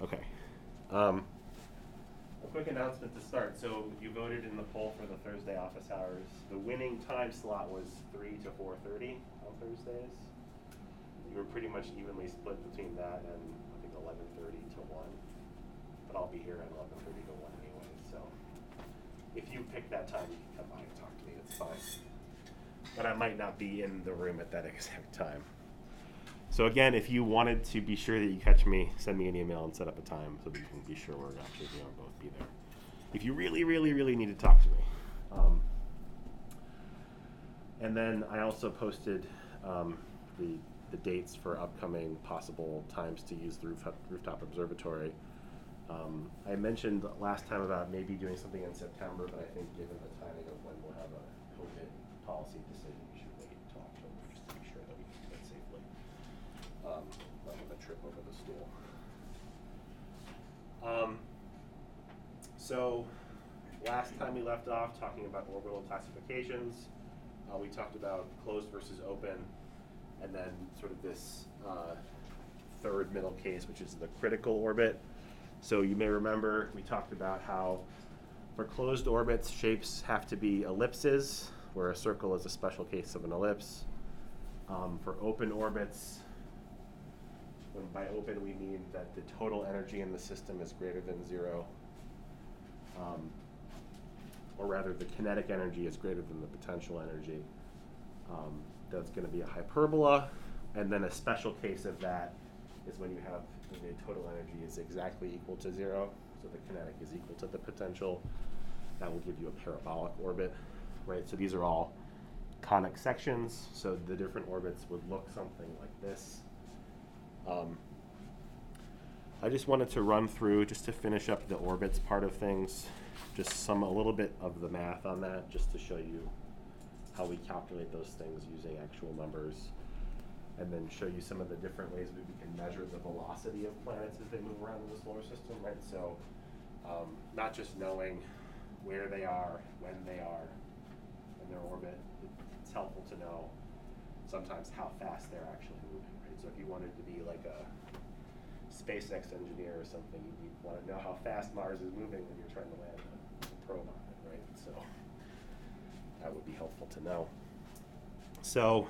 Okay. A quick announcement to start. So you voted in the poll for the Thursday office hours. The winning time slot was 3 to 4:30 on Thursdays. You were pretty much evenly split between that and I think 11:30 to 1. But I'll be here at 11:30 to 1 anyway. So if you pick that time, you can come by and talk to me. It's fine. But I might not be in the room at that exact time. So again, if you wanted to be sure that you catch me, send me an email and set up a time so we can be sure we're actually going to both be there. If you really, really, really need to talk to me. And then I also posted the dates for upcoming possible times to use the rooftop observatory. I mentioned last time about maybe doing something in September, but I think given the timing of when we'll have a COVID policy decision, we should wait until October just to be sure that we can do it safely. Not with a trip over the stool. So last time we left off talking about orbital classifications, we talked about closed versus open, and then sort of this third middle case, which is the critical orbit. So you may remember we talked about how for closed orbits, shapes have to be ellipses, where a circle is a special case of an ellipse. For open orbits, when by open we mean that the total energy in the system is greater than 0, or rather the kinetic energy is greater than the potential energy. That's going to be a hyperbola, and then a special case of that is when you have the total energy is exactly equal to 0, so the kinetic is equal to the potential. That will give you a parabolic orbit, right? So these are all conic sections, so the different orbits would look something like this. I just wanted to run through, just to finish up the orbits part of things, just a little bit of the math on that, just to show you how we calculate those things using actual numbers, and then show you some of the different ways we can measure the velocity of planets as they move around in the solar system, right? So not just knowing where they are, when they are in their orbit, it's helpful to know sometimes how fast they're actually moving, right? So if you wanted to be like a SpaceX engineer or something, you want to know how fast Mars is moving when you're trying to land a probe on it, right? So that would be helpful to know. So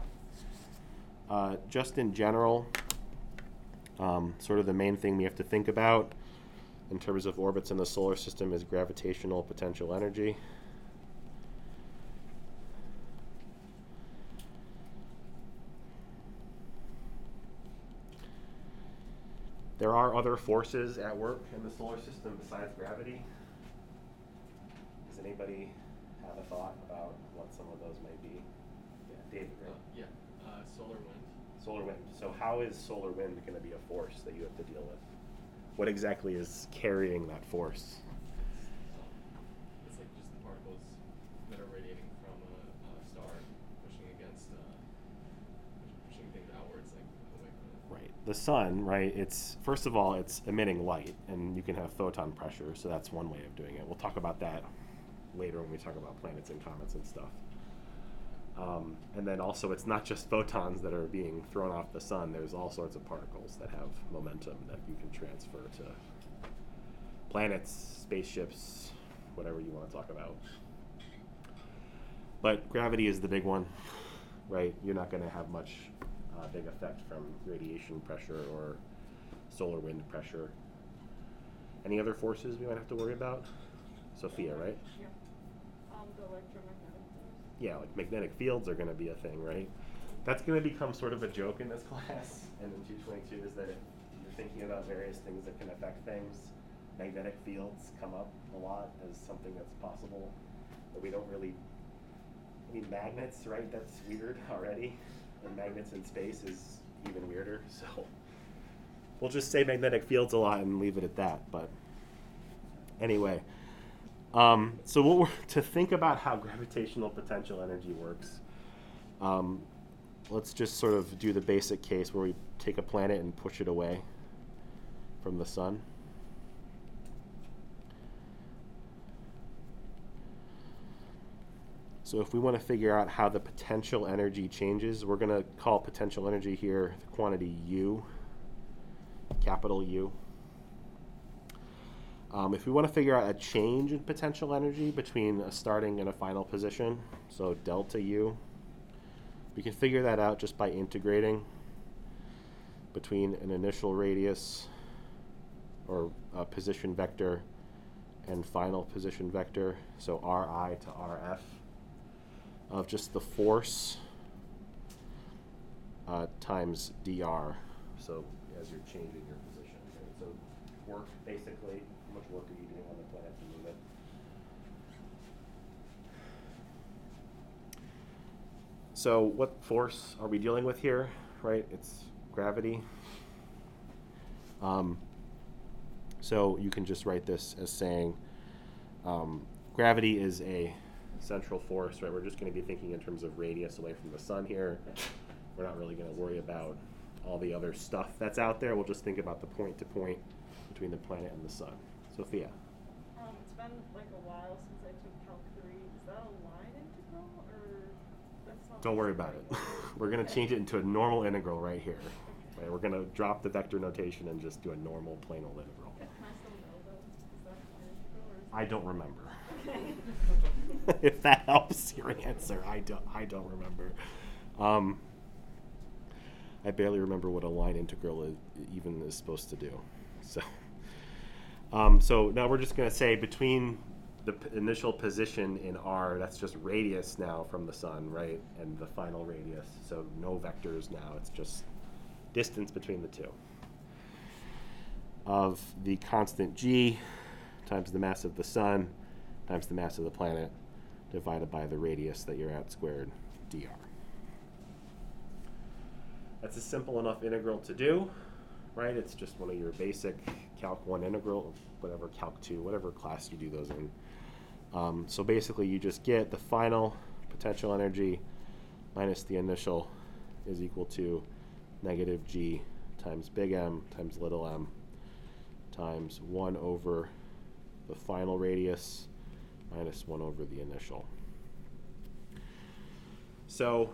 just in general, sort of the main thing we have to think about in terms of orbits in the solar system is gravitational potential energy. There are other forces at work in the solar system besides gravity. Does anybody have a thought about what some of those may be? Yeah, David, right? Solar wind. Solar wind. So how is solar wind going to be a force that you have to deal with? What exactly is carrying that force? It's like just the particles that are radiating from a star pushing against, pushing things outwards, like away from it. Right. The sun, right, it's, first of all, it's emitting light, and you can have photon pressure, so that's one way of doing it. We'll talk about that later when we talk about planets and comets and stuff. And then also, it's not just photons that are being thrown off the sun. There's all sorts of particles that have momentum that you can transfer to planets, spaceships, whatever you want to talk about. But gravity is the big one, right? You're not going to have much big effect from radiation pressure or solar wind pressure. Any other forces we might have to worry about? Sophia, right? Yeah. The electromagnetic force. Yeah, like magnetic fields are going to be a thing, right? That's going to become sort of a joke in this class, and in 222 is that if you're thinking about various things that can affect things, magnetic fields come up a lot as something that's possible, but we don't really, I mean, magnets, right? That's weird already, and magnets in space is even weirder, so we'll just say magnetic fields a lot and leave it at that, but anyway. So to think about how gravitational potential energy works, let's just sort of do the basic case where we take a planet and push it away from the sun. So if we want to figure out how the potential energy changes, we're going to call potential energy here the quantity U, capital U. If we want to figure out a change in potential energy between a starting and a final position, so delta U, we can figure that out just by integrating between an initial radius or a position vector and final position vector, so Ri to Rf, of just the force times dr, so as you're changing your position. Okay? So work, basically, how much work are you doing on the planet to move it? So what force are we dealing with here, right? It's gravity. So you can just write this as saying gravity is a central force, right? We're just going to be thinking in terms of radius away from the sun here. We're not really going to worry about all the other stuff that's out there. We'll just think about the point to point between the planet and the sun. Sophia. It's been like a while since I took Calc 3. Is that a line integral or that's not? Don't worry about it. We're going to change it into a normal integral right here. Right? We're going to drop the vector notation and just do a normal plain old integral. Can I still know though? Is that a line integral or is I don't remember. Okay. If that helps your answer, I don't remember. I barely remember what a line integral even is supposed to do. So, so now we're just going to say between the initial position in R, that's just radius now from the sun, right, and the final radius. So no vectors now. It's just distance between the two. Of the constant g times the mass of the sun times the mass of the planet divided by the radius that you're at squared dr. That's a simple enough integral to do, right? It's just one of your basic Calc 1 integral, whatever Calc 2, whatever class you do those in. So basically you just get the final potential energy minus the initial is equal to negative g times big M times little m times 1 over the final radius minus 1 over the initial. So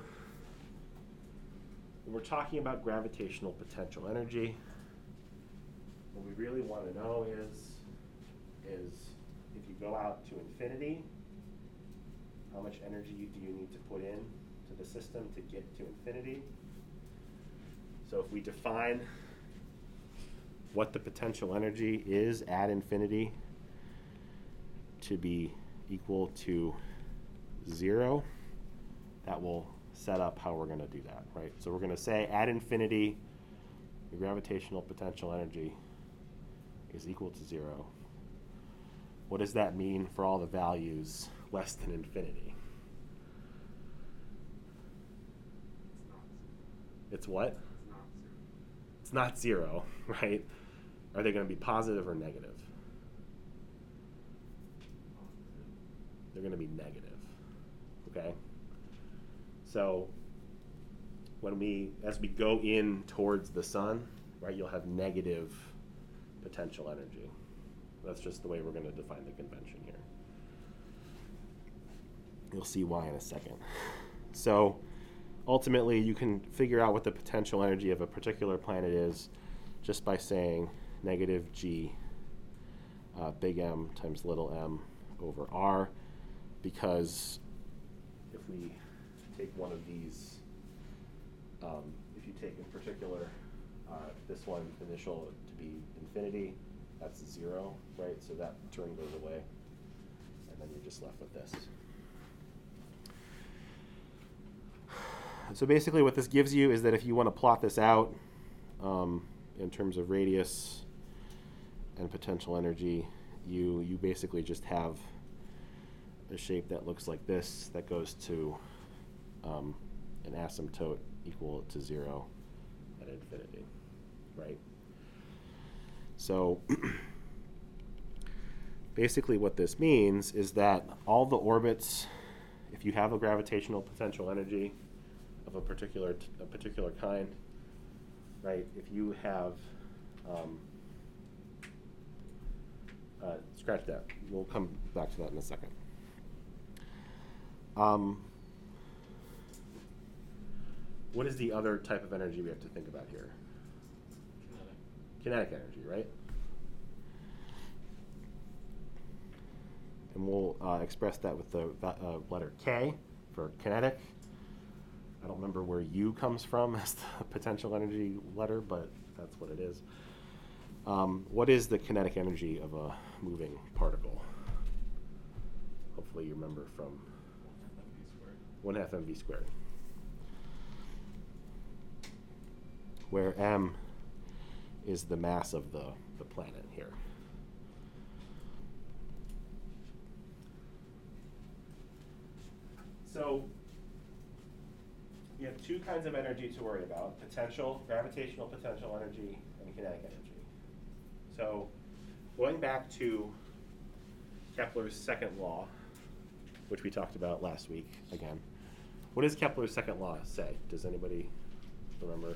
when we're talking about gravitational potential energy, what we really want to know is if you go out to infinity, how much energy do you need to put in to the system to get to infinity? So if we define what the potential energy is at infinity to be equal to 0, that will set up how we're going to do that, right? So we're going to say at infinity, the gravitational potential energy is equal to 0. What does that mean for all the values less than infinity? It's what? It's not 0, right? Are they going to be positive or negative? They're going to be negative, okay? So as we go in towards the sun, right, you'll have negative potential energy. That's just the way we're going to define the convention here. You'll see why in a second. So ultimately, you can figure out what the potential energy of a particular planet is just by saying negative g big M times little m over r, because if we take one of these, if you take in particular this one initial to be infinity, that's 0, right? So that term goes away, and then you're just left with this. So basically what this gives you is that if you want to plot this out in terms of radius and potential energy, you basically just have a shape that looks like this that goes to an asymptote equal to 0 at infinity, right? So basically what this means is that all the orbits, if you have a gravitational potential energy of a particular kind, right? If you have, scratch that. We'll come back to that in a second. What is the other type of energy we have to think about here? Kinetic energy, right? and we'll express that with the letter K for kinetic. I don't remember where U comes from as the potential energy letter, but that's what it is. What is the kinetic energy of a moving particle? Hopefully you remember from 1/2 mv squared. Where m is the mass of the planet here. So you have two kinds of energy to worry about: potential, gravitational potential energy, and kinetic energy. So going back to Kepler's second law, which we talked about last week again, what does Kepler's second law say? Does anybody remember?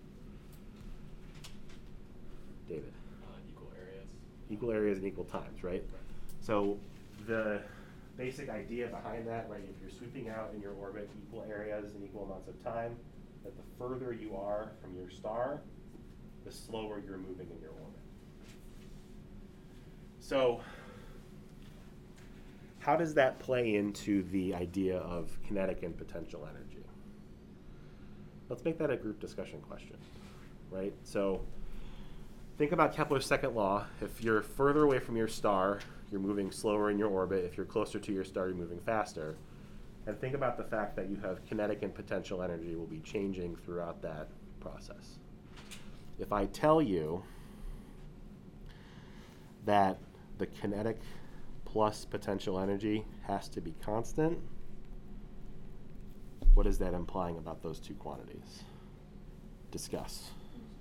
David? Equal areas. Equal areas and equal times, right? So the basic idea behind that, right, if you're sweeping out in your orbit equal areas and equal amounts of time, that the further you are from your star, the slower you're moving in your orbit. So how does that play into the idea of kinetic and potential energy? Let's make that a group discussion question, right? So think about Kepler's second law. If you're further away from your star, you're moving slower in your orbit. If you're closer to your star, you're moving faster. And think about the fact that you have kinetic and potential energy will be changing throughout that process. If I tell you that the kinetic plus potential energy has to be constant, what is that implying about those two quantities? Discuss.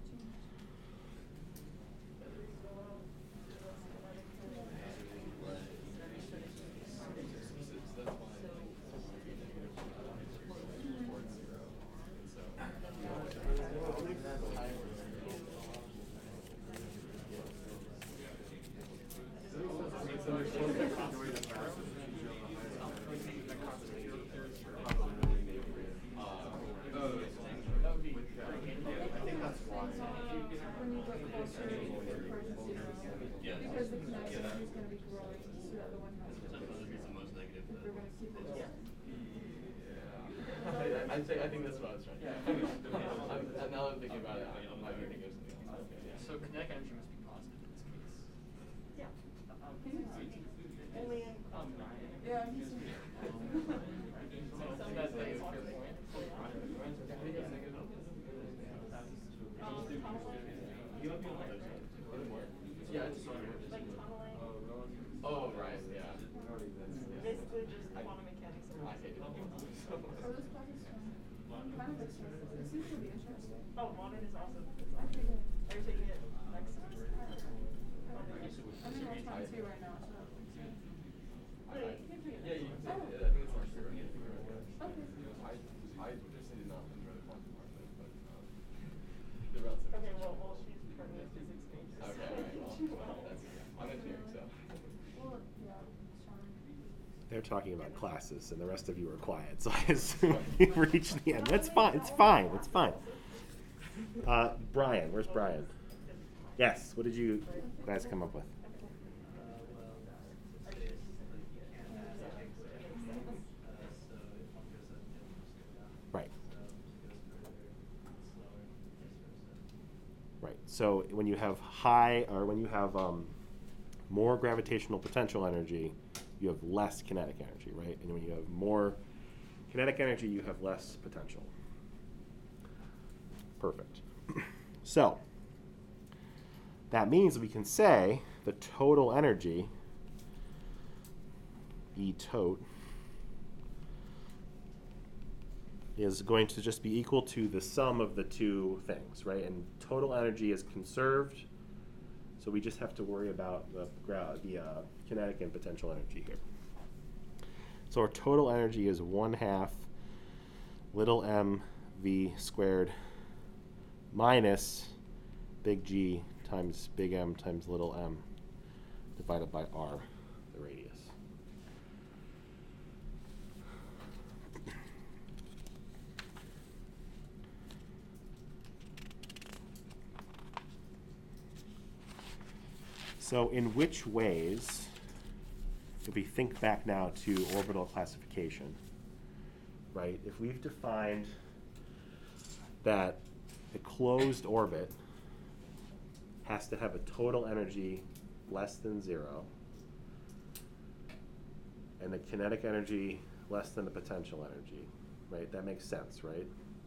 I think that's what I was trying to do. Now that I'm thinking about it, I might be thinking of something else. Okay, yeah. So kinetic energy must be positive in this case. Yeah. Only in Yeah, he's so that is your point. Yeah, it's like tunneling. Oh, right, yeah. Basically just quantum mechanics. I hate it. Are those classes kind of expensive? It seems to be interesting. Oh, modern is awesome. Are you taking it next semester? I'm in Ultron 2 right now, so. Really? You can take it Yeah, next you can semester. take it. I think it's our year. Okay. I personally did not enjoy the quantum part of it, but the relative. Okay, well, she's part of the physics major. Okay, all right, well, that's, I'm engineering, so. Well, yeah, Sean. They're talking about classes, and the rest of you are quiet, so I assume you've reached the end. That's fine. It's fine. It's fine. Brian, where's Brian? Yes. What did you guys come up with? Right. Right. So when you have more gravitational potential energy, you have less kinetic energy, right? And when you have more kinetic energy, you have less potential. Perfect. So that means we can say the total energy, E tot, is going to just be equal to the sum of the two things, right? And total energy is conserved, so we just have to worry about the kinetic and potential energy here. So our total energy is 1/2 little m v squared minus big G times big M times little m divided by r, the radius. So in which ways if we think back now to orbital classification, right? If we've defined that a closed orbit has to have a total energy less than 0 and the kinetic energy less than the potential energy, right? That makes sense, right?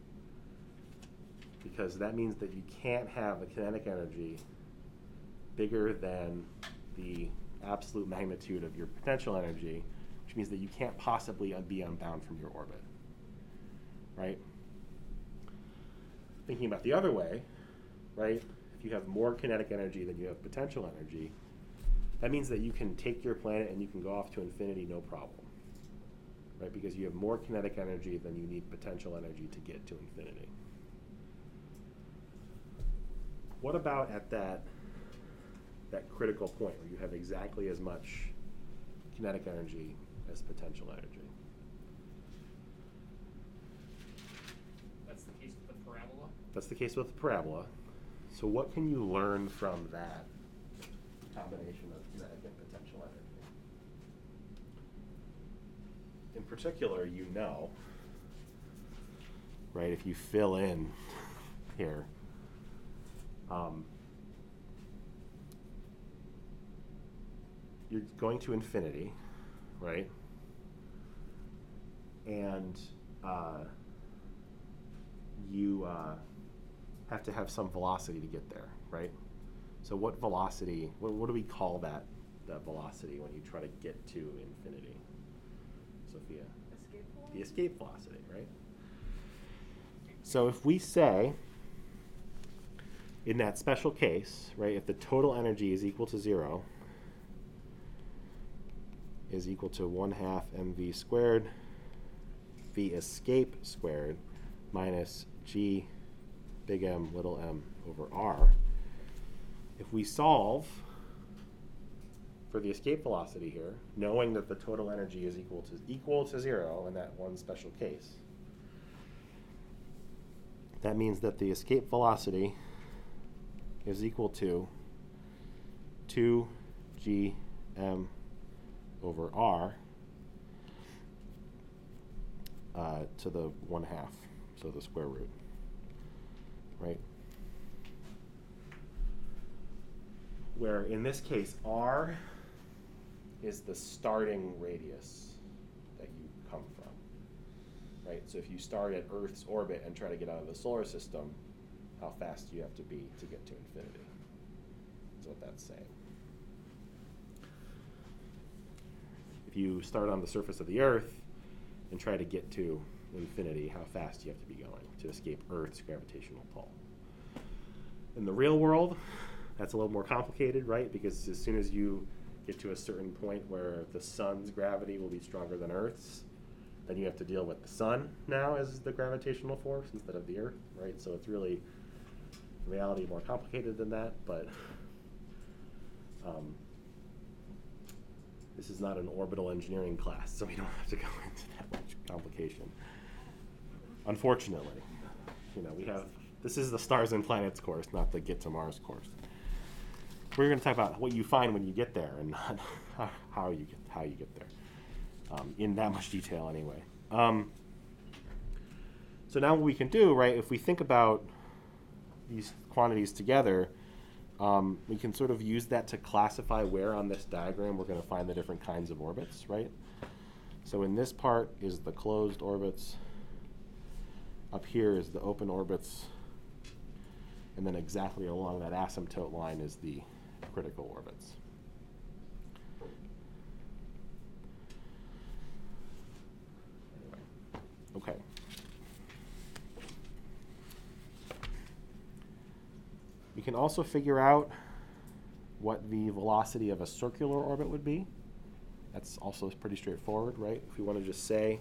Because that means that you can't have a kinetic energy bigger than the absolute magnitude of your potential energy, which means that you can't possibly be unbound from your orbit, right? Thinking about the other way, right? If you have more kinetic energy than you have potential energy, that means that you can take your planet and you can go off to infinity no problem, right? Because you have more kinetic energy than you need potential energy to get to infinity. What about at that critical point where you have exactly as much kinetic energy as potential energy? That's the case with the parabola. That's the case with the parabola. So what can you learn from that combination of kinetic and potential energy? In particular, you know, right, if you fill in here, you're going to infinity, right? And you have to have some velocity to get there, right? So what velocity, what do we call that velocity when you try to get to infinity? Sophia? Escape velocity? The escape velocity, right? So if we say, in that special case, right, if the total energy is equal to 0, is equal to 1/2 mv squared v escape squared minus g big M little m over r. If we solve for the escape velocity here, knowing that the total energy is equal to 0 in that one special case, that means that the escape velocity is equal to 2 gm over r to the 1/2, so the square root, right? Where in this case, r is the starting radius that you come from, right? So if you start at Earth's orbit and try to get out of the solar system, how fast do you have to be to get to infinity? Is what that's saying. If you start on the surface of the Earth and try to get to infinity, how fast do you have to be going to escape Earth's gravitational pull? In the real world, that's a little more complicated, right? Because as soon as you get to a certain point where the sun's gravity will be stronger than Earth's, then you have to deal with the sun now as the gravitational force instead of the Earth, right? So it's really, in reality, more complicated than that, but this is not an orbital engineering class, so we don't have to go into that much complication. Unfortunately, this is the Stars and Planets course, not the Get to Mars course. We're going to talk about what you find when you get there, and not how you get there, in that much detail anyway. So now what we can do, right? If we think about these quantities together, we can sort of use that to classify where on this diagram we're going to find the different kinds of orbits, right? So in this part is the closed orbits. Up here is the open orbits. And then exactly along that asymptote line is the critical orbits. Anyway, okay. We can also figure out what the velocity of a circular orbit would be. That's also pretty straightforward, right? If we want to just say,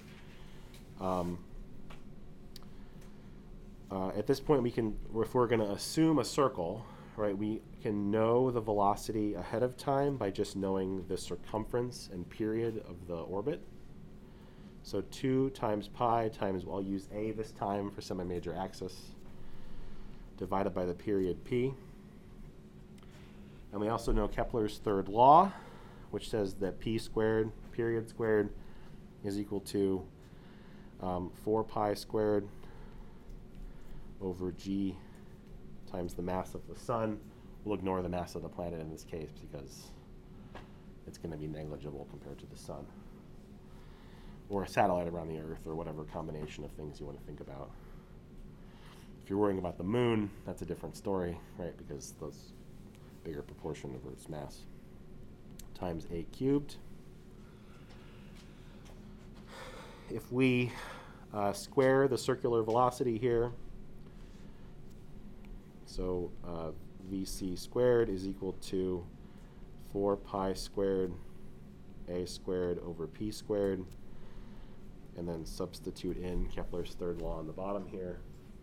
at this point, if we're going to assume a circle, right, we can know the velocity ahead of time by just knowing the circumference and period of the orbit. So 2 times pi times, I'll use a this time for semi-major axis, divided by the period p. And we also know Kepler's third law, which says that p squared, period squared, is equal to 4 pi squared over g times the mass of the sun. We'll ignore the mass of the planet in this case because it's going to be negligible compared to the sun. Or a satellite around the Earth, or whatever combination of things you want to think about. If you're worrying about the moon, that's a different story, right? Because those bigger proportion of Earth's mass times a cubed. If we square the circular velocity here, so vc squared is equal to 4 pi squared a squared over p squared, and then substitute in Kepler's third law on the bottom here,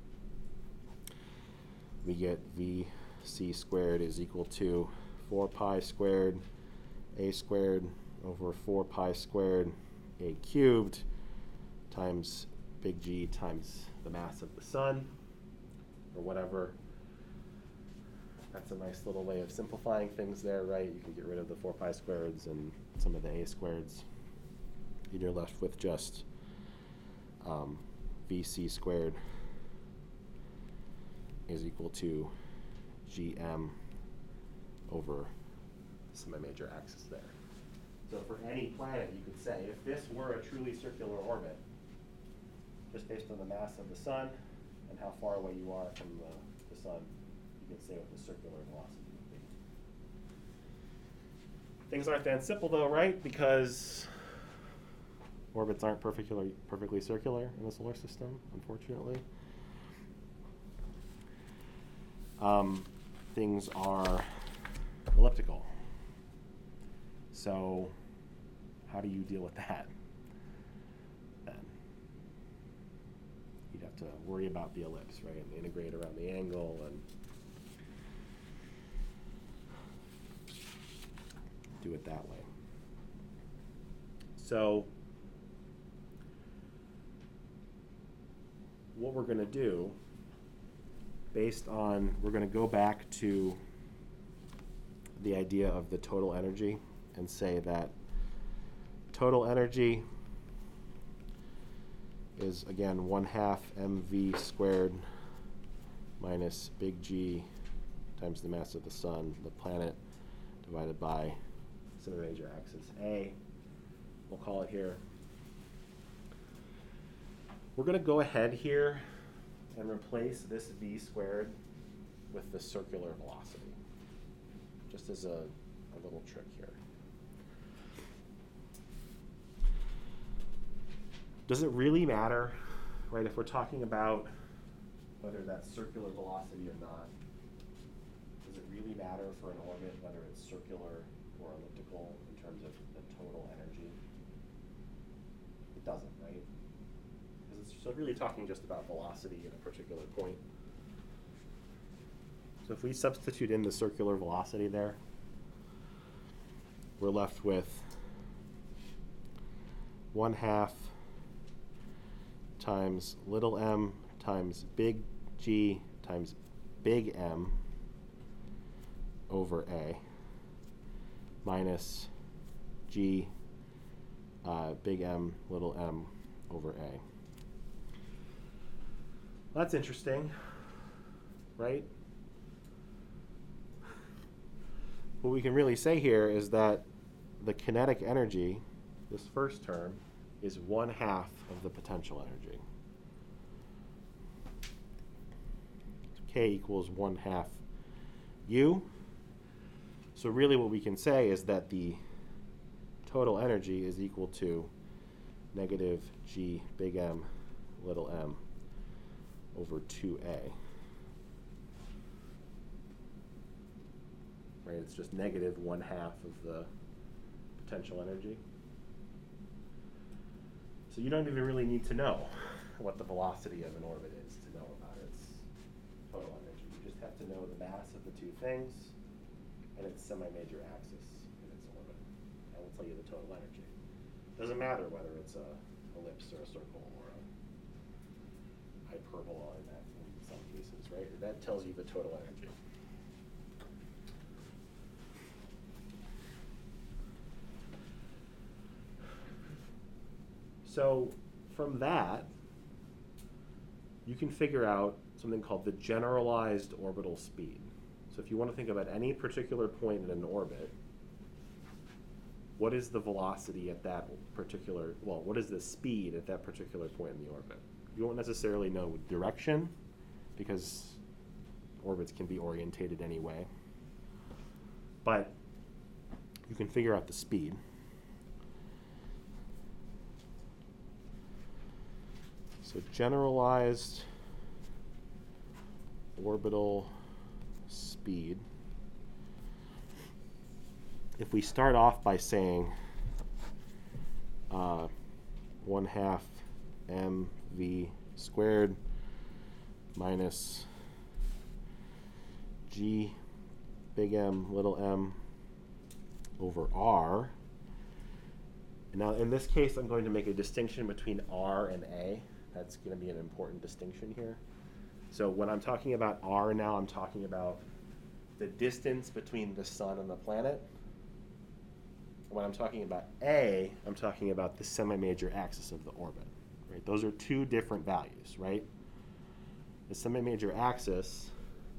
we get vc squared is equal to 4 pi squared a squared over 4 pi squared a cubed times big G times the mass of the sun, or whatever. That's a nice little way of simplifying things there, right? You can get rid of the 4 pi squareds and some of the a squareds. And you're left with just vc squared is equal to gm over the semi-major axis there. So for any planet, you could say, if this were a truly circular orbit, just based on the mass of the sun and how far away you are from the sun, you can say what the circular velocity would be. Things aren't that simple though, right? Because orbits aren't perfectly circular in the solar system, unfortunately. Things are elliptical. So how do you deal with that then? You'd have to worry about the ellipse, right? And integrate around the angle and do it that way. So what we're going to do, based on, we're going to go back to the idea of the total energy and say that total energy is, again, 1/2 mv squared minus big G times the mass of the sun, the planet, divided by semi-major axis A. We'll call it here. We're going to go ahead here and replace this v squared with the circular velocity, just as a little trick here. Does it really matter, right, if we're talking about whether that's circular velocity or not? Does it really matter for an orbit whether it's circular or elliptical in terms of the total energy? It doesn't, right? Because it's really talking just about velocity at a particular point. So if we substitute in the circular velocity there, we're left with 1/2 times little m times big G times big M over A minus G big M little m over A. That's interesting, right? What we can really say here is that the kinetic energy, this first term, is 1/2 of the potential energy. K equals 1/2 U. So really what we can say is that the total energy is equal to negative G big M little m over 2A. Right, it's just negative 1/2 of the potential energy. So you don't even really need to know what the velocity of an orbit is to know about its total energy. You just have to know the mass of the two things and its semi-major axis in its orbit. That will tell you the total energy. Doesn't matter whether it's a ellipse or a circle or a hyperbola in some cases, right? That tells you the total energy. So from that, you can figure out something called the generalized orbital speed. So if you want to think about any particular point in an orbit, what is the velocity at that particular, well, what is the speed at that particular point in the orbit? You won't necessarily know direction because orbits can be orientated anyway. But you can figure out the speed. So generalized orbital speed. If we start off by saying 1/2 mv squared minus g big M little m over r. Now in this case I'm going to make a distinction between r and a. That's going to be an important distinction here. So when I'm talking about r now, I'm talking about the distance between the sun and the planet. When I'm talking about a, I'm talking about the semi-major axis of the orbit. Right? Those are two different values, right? The semi-major axis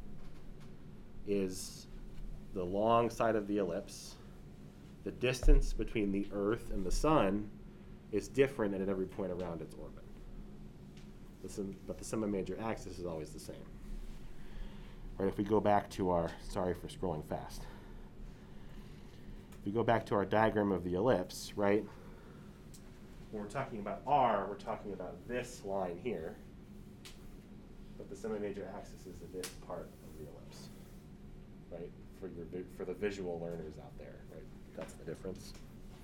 is the long side of the ellipse. The distance between the Earth and the sun is different at every point around its orbit. But the semi-major axis is always the same. Right, if we go back to our, sorry for scrolling fast. If we go back to our diagram of the ellipse, right? When we're talking about r, we're talking about this line here. But the semi-major axis is this part of the ellipse, right? For the visual learners out there, right? That's the difference.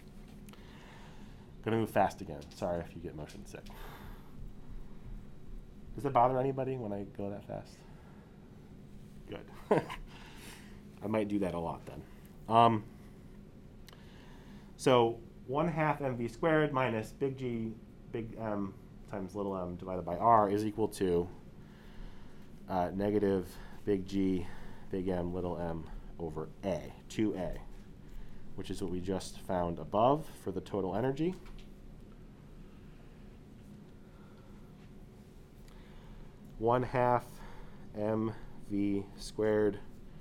Gonna move fast again. Sorry if you get motion sick. Does it bother anybody when I go that fast? Good. I might do that a lot then. So 1/2 mv squared minus big G big M times little m divided by r is equal to negative big G big M little m over a, 2a, which is what we just found above for the total energy. One half mv squared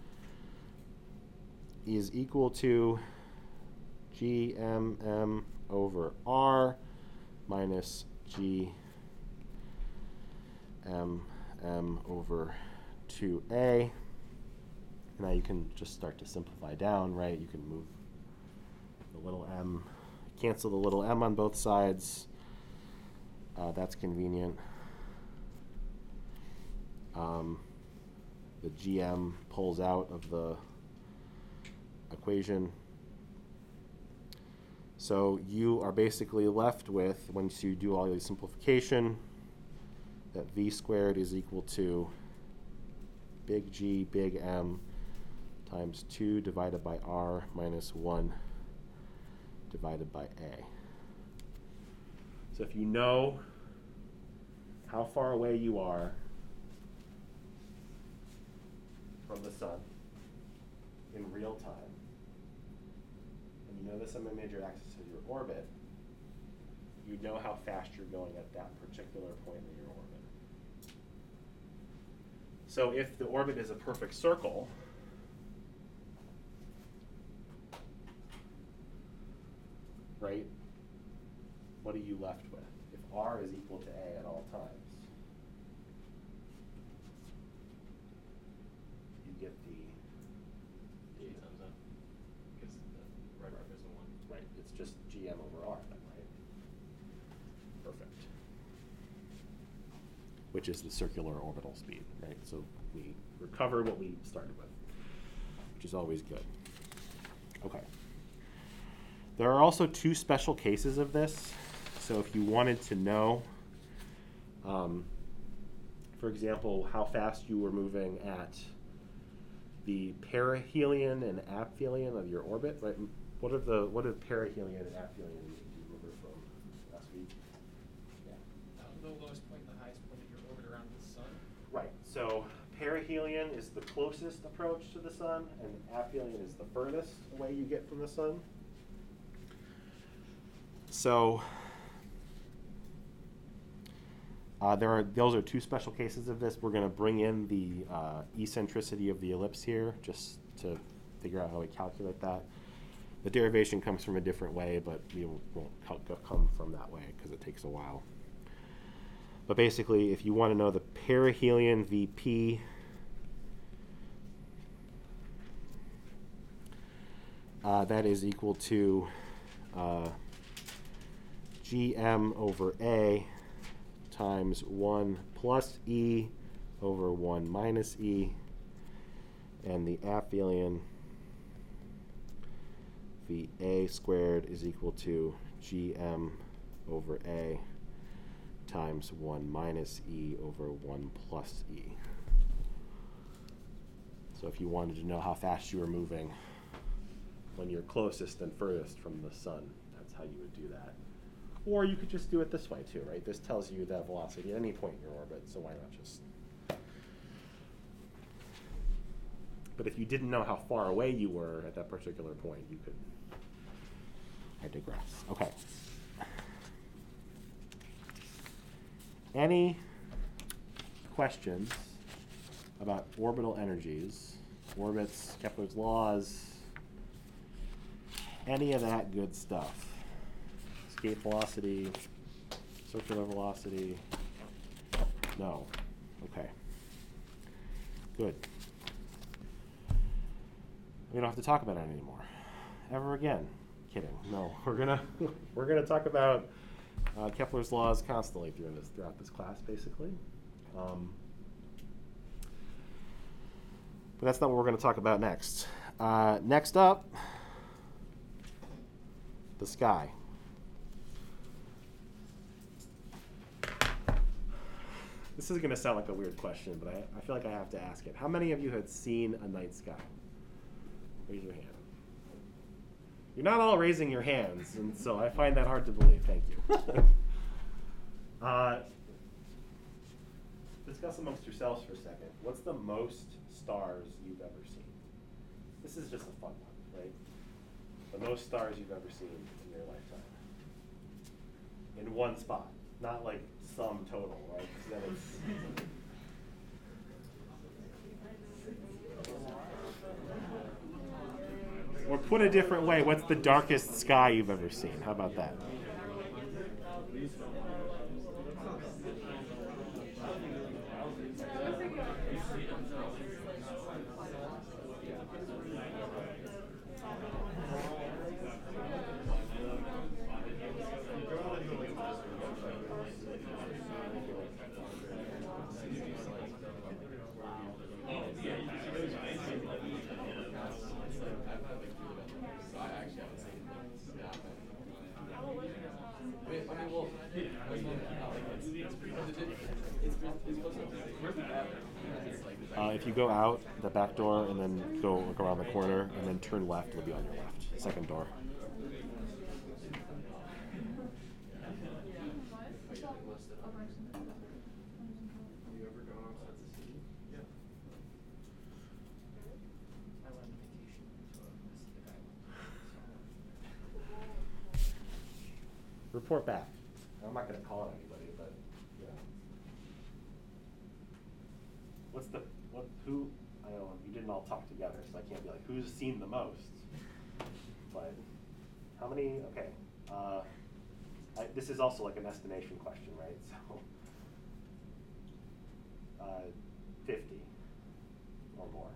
is equal to gmm over r minus gmm over 2a. Now you can just start to simplify down, right? You can move the little m, cancel the little m on both sides. That's convenient. The gm pulls out of the equation. So you are basically left with, once you do all the simplification, that v squared is equal to big G big M times 2 divided by r minus 1 divided by a. So if you know how far away you are from the sun in real time, and you know the semi-major axis of your orbit, you know how fast you're going at that particular point in your orbit. So if the orbit is a perfect circle, right, what are you left with? If r is equal to a at all times, you get the G times M. Because the right arc is the 1. right, it's just gm over r then, right? Perfect. Which is the circular orbital speed, right? So we recover what we started with, which is always good. Okay. There are also two special cases of this. So if you wanted to know, for example, how fast you were moving at the perihelion and aphelion of your orbit, right? What are perihelion and aphelion do you remember from last week? Yeah. The lowest point and the highest point of your orbit around the sun. Right. So perihelion is the closest approach to the sun, and aphelion is the furthest away you get from the sun. So Those are two special cases of this. We're going to bring in the eccentricity of the ellipse here just to figure out how we calculate that. The derivation comes from a different way, but we won't come from that way because it takes a while. But basically, if you want to know the perihelion VP, that is equal to GM over A times 1 plus E over 1 minus E, and the aphelion VA squared is equal to GM over A times 1 minus E over 1 plus E. So if you wanted to know how fast you were moving when you're closest and furthest from the sun, that's how you would do that. Or you could just do it this way too, right? This tells you that velocity at any point in your orbit, so why not just... But if you didn't know how far away you were at that particular point, you could... I digress. Okay. Any questions about orbital energies, orbits, Kepler's laws, any of that good stuff? Escape velocity, circular velocity? No. Okay. Good. We don't have to talk about it anymore. Ever again. Kidding. No. We're gonna talk about Kepler's laws constantly throughout this class, basically. But that's not what we're going to talk about next. Next up, the sky. This is going to sound like a weird question, but I feel like I have to ask it. How many of you had seen a night sky? Raise your hand. You're not all raising your hands, and so I find that hard to believe. Thank you. Discuss amongst yourselves for a second. What's the most stars you've ever seen? This is just a fun one, right? The most stars you've ever seen in your lifetime. In one spot, not like sum total, right? 'Cause then it's or put a different way, what's the darkest sky you've ever seen? How about that? If you go out the back door and then go look around the corner and then turn left, it'll be on your left. Second door. Report back. I'm not going to call on anybody, but yeah. Who? I don't know. You didn't all talk together, so I can't be like, who's seen the most? But how many? Okay. This is also like an estimation question, right? So 50 or more.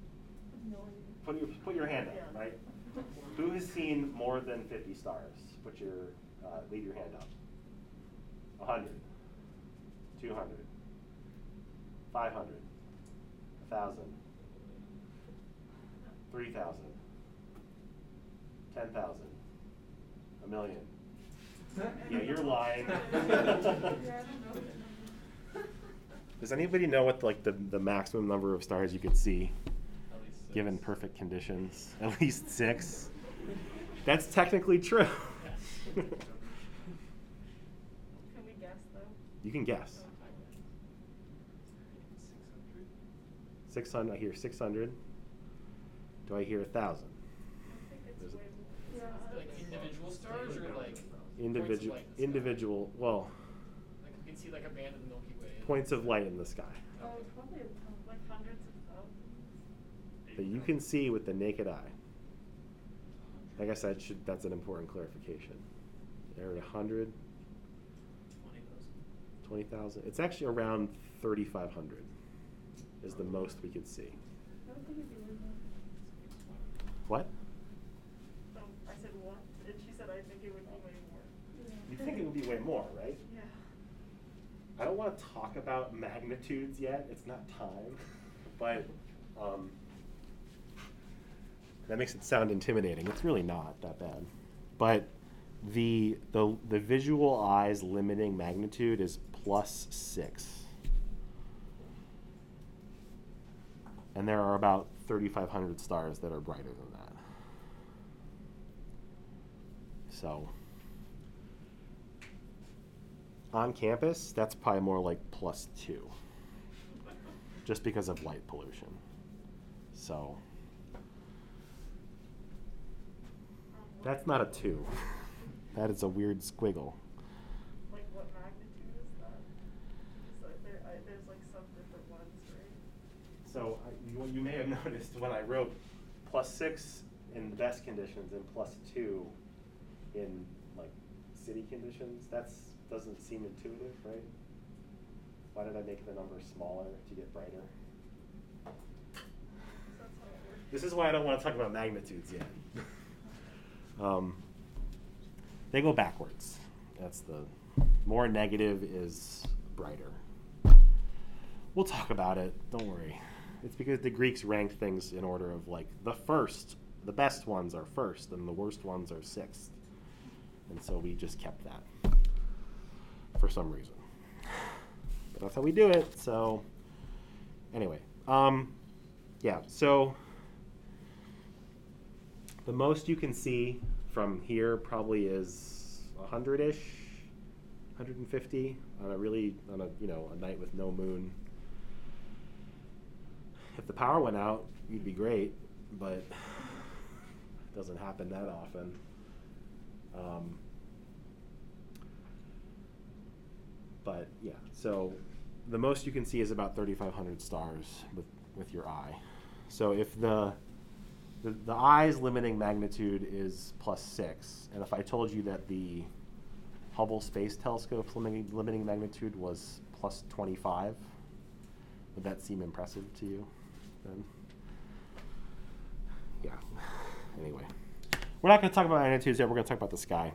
Put your hand up, right? Who has seen more than 50 stars? Leave your hand up. 100, 200, 500, 1,000, 3,000, 10,000, 1,000,000. Yeah, you're lying. Does anybody know what the maximum number of stars you could see given perfect conditions? At least 6. That's technically true. Can we guess though? You can guess. 600. I hear 600. Do I hear 1,000? I think it's way more. Like individual stars or like Individual. points of light in the sky? Individual. Well, Like we can see like a band of the Milky Way. Points of light in the sky Oh, probably like hundreds of thousands. that you can see with the naked eye. I guess that's an important clarification. There are 100, 20,000. It's actually around 3,500 is the most we could see. I would think it'd be way more. What? So I said what? And she said I think it would be way more. Yeah. You think it would be way more, right? Yeah. I don't want to talk about magnitudes yet. It's not time. But that makes it sound intimidating. It's really not that bad. But the visual eye's limiting magnitude is +6. And there are about 3,500 stars that are brighter than that. So on campus, that's probably more like +2, just because of light pollution. So that's not a 2. That is a weird squiggle. Like what magnitude is that? It's like there's like some different ones, right? So you may have noticed when I wrote +6 in the best conditions and +2 in like city conditions, doesn't seem intuitive, right? Why did I make the number smaller to get brighter? That's how it works. This is why I don't want to talk about magnitudes yet. They go backwards. That's the more negative is brighter. We'll talk about it. Don't worry. It's because the Greeks ranked things in order of like the best ones are first, and the worst ones are sixth. And so we just kept that for some reason. But that's how we do it. So anyway, yeah. So the most you can see from here probably is 100-ish, 150 on a night with no moon. If the power went out, you'd be great, but it doesn't happen that often. But yeah, so the most you can see is about 3,500 stars with your eye. So if the eye's limiting magnitude is +6, and if I told you that the Hubble Space Telescope's limiting magnitude was +25, would that seem impressive to you then? Yeah. Anyway, we're not going to talk about magnitudes yet. We're going to talk about the sky.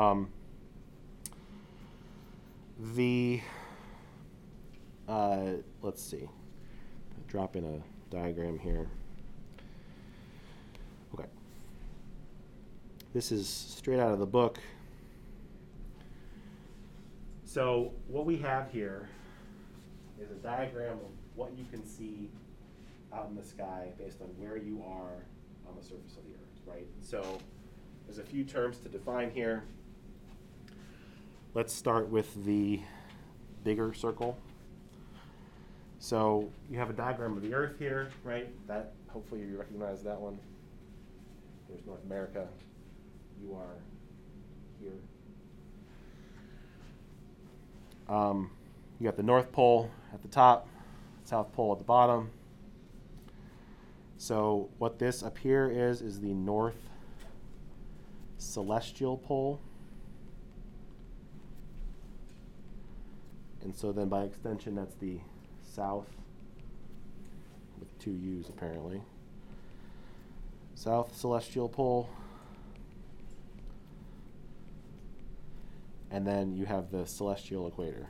Let's see. Drop in a diagram here. Okay. This is straight out of the book. So what we have here is a diagram of what you can see out in the sky based on where you are on the surface of the Earth, right? So there's a few terms to define here. Let's start with the bigger circle. So you have a diagram of the Earth here, right? That, hopefully you recognize that one. There's North America. You are here. You got the North Pole at the top, South Pole at the bottom. So what this up here is the North Celestial Pole. And so then by extension, that's the South, with 2 U's apparently. South Celestial Pole. And then you have the celestial equator.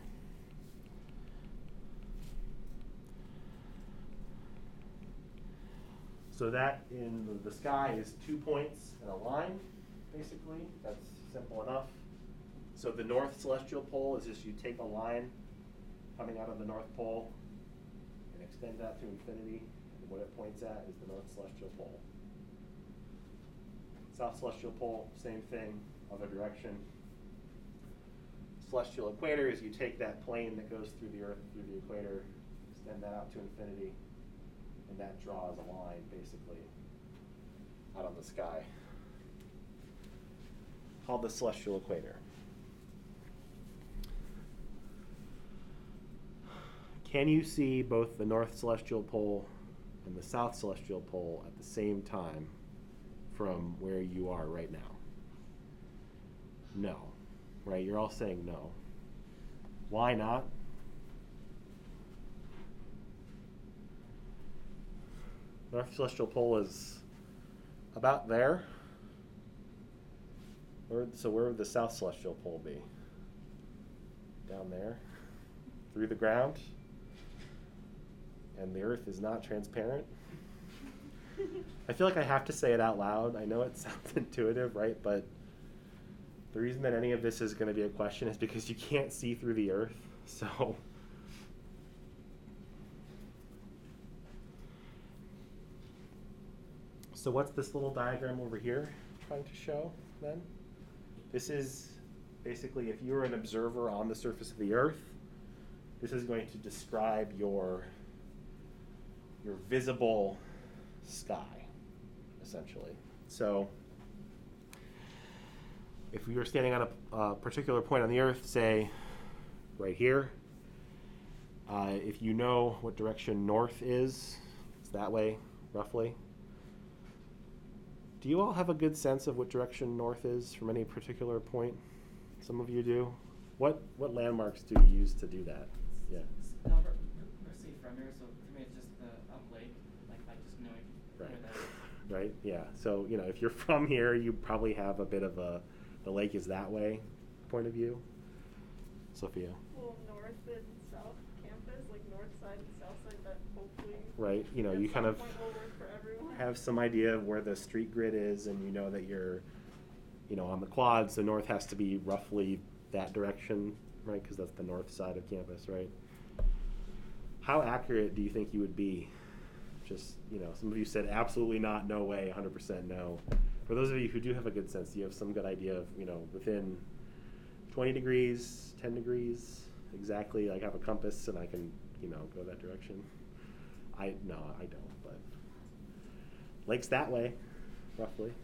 So that in the sky is 2 points and a line, basically. That's simple enough. So the North Celestial Pole is just you take a line coming out of the North Pole and extend that to infinity. And what it points at is the North Celestial Pole. South Celestial Pole, same thing, other direction. Celestial equator is you take that plane that goes through the Earth, through the equator, extend that out to infinity, and that draws a line, basically, out on the sky, called the celestial equator. can you see both the north celestial pole and the south celestial pole at the same time from where you are right now? No, right? You're all saying no. Why not? North celestial pole is about there. So where would the south celestial pole be? Down there, through the ground, and the earth is not transparent. I feel like I have to say it out loud. I know it sounds intuitive, right? But the reason that any of this is going to be a question is because you can't see through the earth. So what's this little diagram over here trying to show then? This is basically, if you were an observer on the surface of the earth, this is going to describe your visible sky, essentially. So if we were standing on a particular point on the earth, say right here, if you know what direction north is, it's that way, roughly. Do you all have a good sense of what direction north is from any particular point? Some of you do. What landmarks do you use to do that? Yeah. No, we're see from here, so for me it's just the up lake, like just knowing where that is. Right. Yeah. So if you're from here, you probably have a bit of the lake is that way point of view. Sophia. Well, north and south campus, like north side and south side, that hopefully. Right. You at kind some of point will work for everyone. have some idea of where the street grid is, and you know that you're, on the quad, so north has to be roughly that direction, right? Because that's the north side of campus, right? How accurate do you think you would be? Just, some of you said absolutely not, no way, 100% no. For those of you who do have a good sense, do you have some good idea of, within 20 degrees, 10 degrees, exactly, like have a compass and I can, go that direction? No, I don't, but lake's that way, roughly.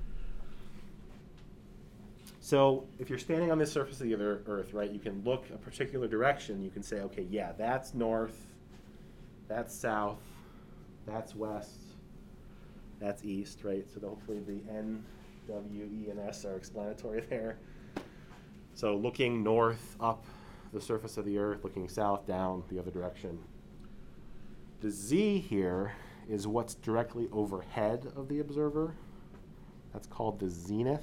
So if you're standing on the surface of the earth, right, you can look a particular direction. You can say, okay, yeah, that's north, that's south, that's west, that's east, right? So hopefully the N, W, E, and S are explanatory there. So looking north up the surface of the earth, looking south down the other direction. The Z here is what's directly overhead of the observer. That's called the zenith.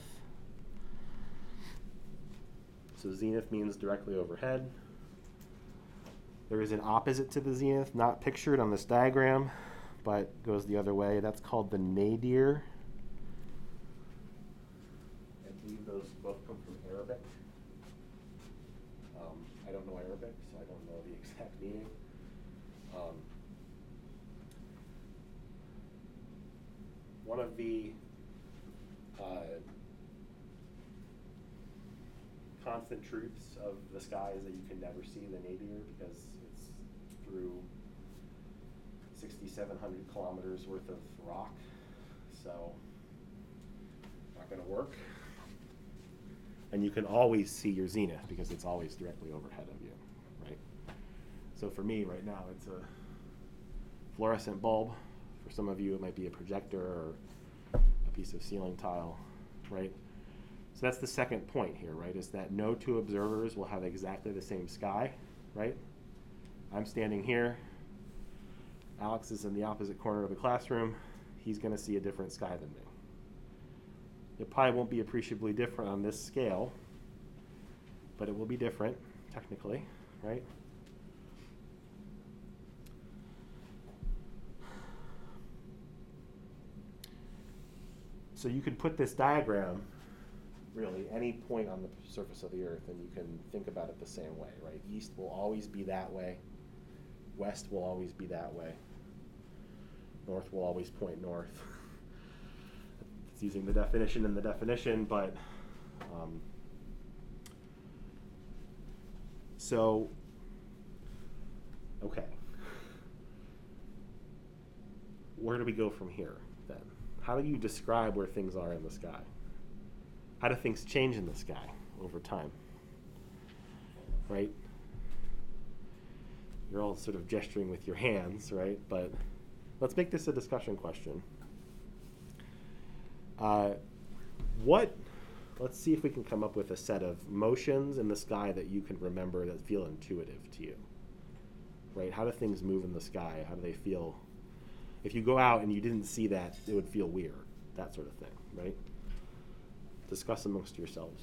So zenith means directly overhead. There is an opposite to the zenith, not pictured on this diagram, but goes the other way. That's called the nadir. I believe those both come from Arabic. I don't know Arabic, so I don't know the exact meaning. One of the constant truths of the sky is that you can never see the nadir because it's through 6,700 kilometers worth of rock, so not going to work. And you can always see your zenith because it's always directly overhead of you, right? So for me right now, it's a fluorescent bulb. For some of you, it might be a projector or a piece of ceiling tile, right? So that's the second point here, right, is that no two observers will have exactly the same sky, right? I'm standing here. Alex is in the opposite corner of the classroom. He's going to see a different sky than me. It probably won't be appreciably different on this scale, but it will be different, technically, right? So you could put this diagram, really, any point on the surface of the earth, and you can think about it the same way, right? East will always be that way. West will always be that way. North will always point north. It's using the definition in the definition, but so, okay. Where do we go from here, then? How do you describe where things are in the sky? How do things change in the sky over time, right? You're all sort of gesturing with your hands, right? But let's make this a discussion question. Let's see if we can come up with a set of motions in the sky that you can remember that feel intuitive to you, right? How do things move in the sky? How do they feel? If you go out and you didn't see that, it would feel weird, that sort of thing, right? Discuss amongst yourselves.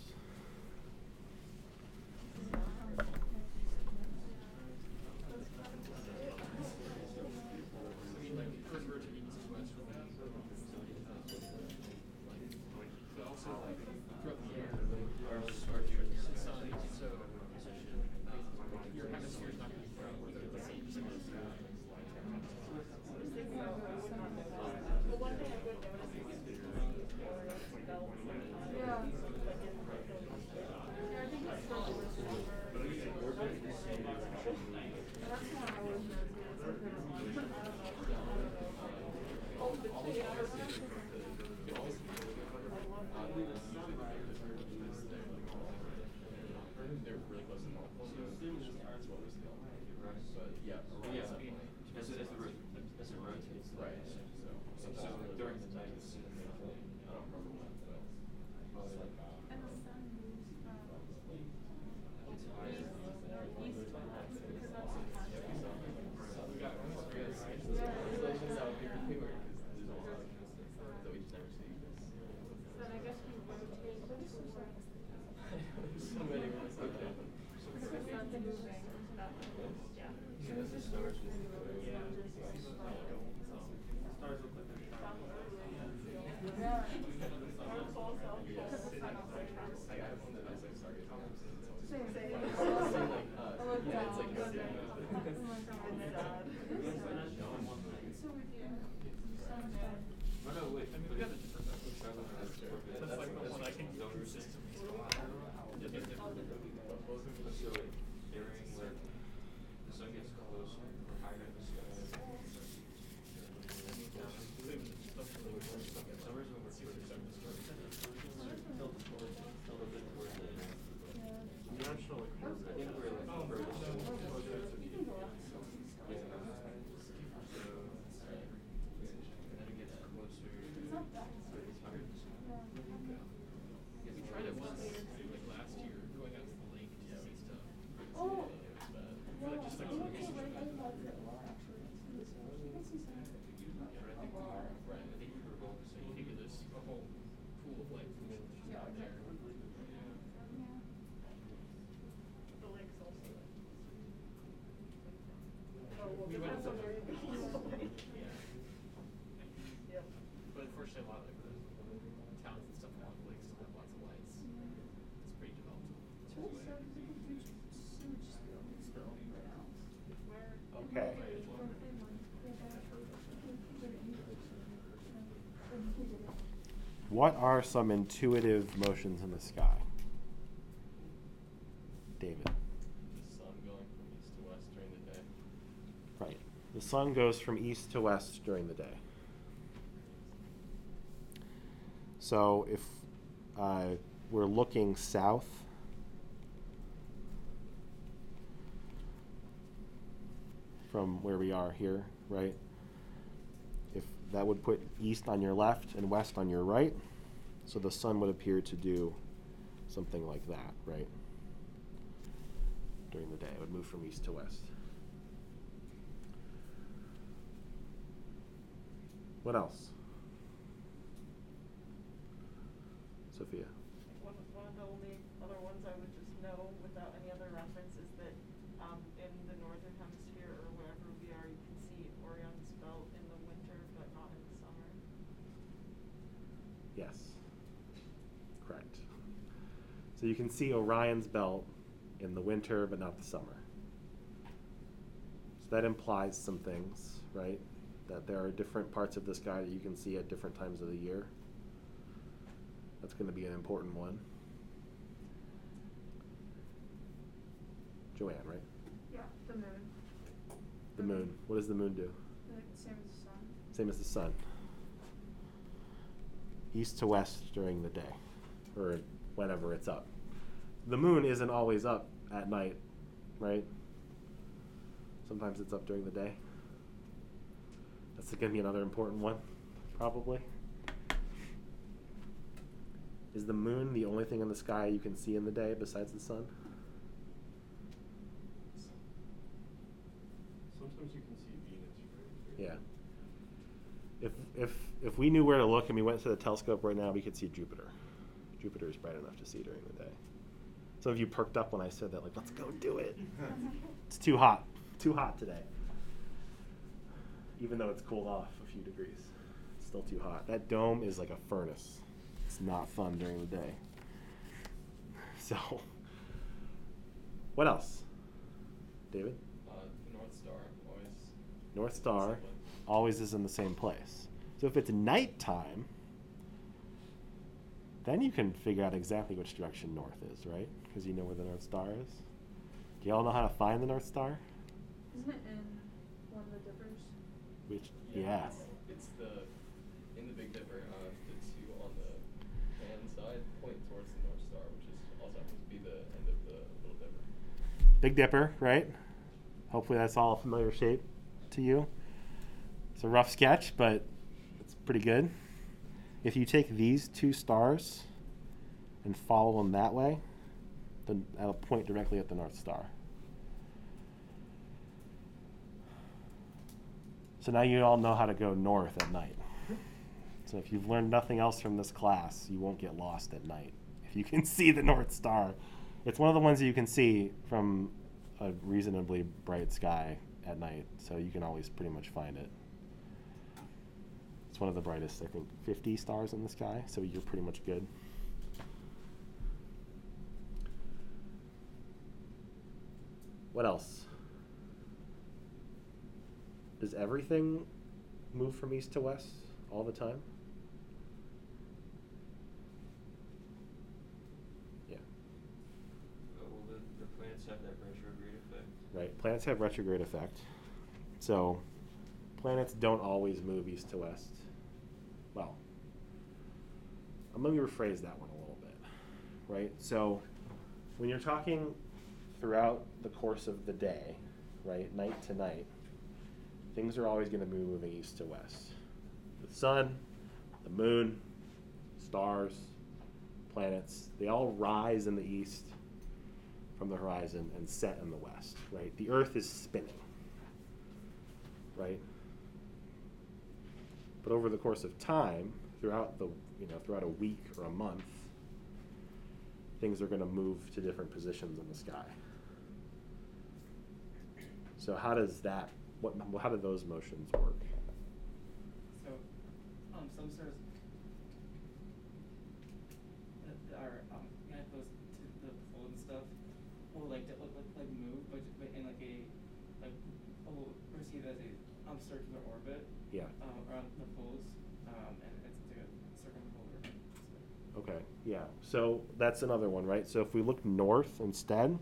But unfortunately, a lot of the towns and stuff along the lakes still have lots of lights. It's pretty developed. Okay. What are some intuitive motions in the sky? David. The sun going from east to west during the day. Right. The sun goes from east to west during the day. So if we're looking south, from where we are here, right? If that would put east on your left and west on your right, so the sun would appear to do something like that, right? During the day, it would move from east to west. What else? Sophia. One of the only other ones I would just know without any other reference is that in the northern hemisphere or wherever we are, you can see Orion's belt in the winter, but not in the summer. Yes, correct. So you can see Orion's belt in the winter, but not the summer. So that implies some things, right? That there are different parts of the sky that you can see at different times of the year. That's going to be an important one. Joanne, right? Yeah, the moon. The moon. What does the moon do? Like the same as the sun. Same as the sun. East to west during the day, or whenever it's up. The moon isn't always up at night, right? Sometimes it's up during the day. That's going to be another important one, probably. Is the moon the only thing in the sky you can see in the day besides the sun? Sometimes you can see Venus, right? Yeah. If we knew where to look and we went to the telescope right now, we could see Jupiter. Jupiter is bright enough to see during the day. Some of you perked up when I said that, like, let's go do it. It's too hot. Too hot today. Even though it's cooled off a few degrees. It's still too hot. That dome is like a furnace. It's not fun during the day. So, what else? David? The North Star always. North Star always is in the same place. So if it's nighttime, then you can figure out exactly which direction north is, right? Because you know where the North Star is. Do you all know how to find the North Star? Isn't it in one of the dippers? Which, yeah. It's in the Big Dipper, the two on the hand side point towards the North Star, which is also happens to be the end of the Little Dipper. Big Dipper, right? Hopefully that's all a familiar shape to you. It's a rough sketch, but it's pretty good. If you take these two stars and follow them that way, then that'll point directly at the North Star. So now you all know how to go north at night. So if you've learned nothing else from this class, you won't get lost at night. If you can see the North Star, it's one of the ones that you can see from a reasonably bright sky at night, so you can always pretty much find it. It's one of the brightest, I think, 50 stars in the sky, so you're pretty much good. What else? Does everything move from east to west all the time? Yeah. Well, the planets have that retrograde effect. Right, planets have retrograde effect. So planets don't always move east to west. Well, let me rephrase that one a little bit, right? So when you're talking throughout the course of the day, right, night to night, things are always going to be moving east to west. The sun, the moon, stars, planets, they all rise in the east from the horizon and set in the west, right? The earth is spinning, right? But over the course of time, throughout a week or a month, things are going to move to different positions in the sky. So how do those motions work? So, some stars that are close to the pole and stuff will like move, but in like a will perceive as a circular orbit. Yeah. Around the poles, and it's like a circumpolar. So. Okay, yeah. So that's another one, right? So if we look north instead,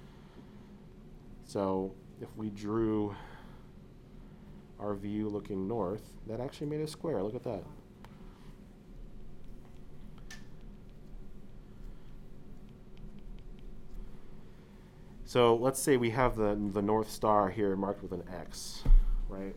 so if we drew our view looking north, that actually made a square. Look at that. So let's say we have the North Star here marked with an X, right?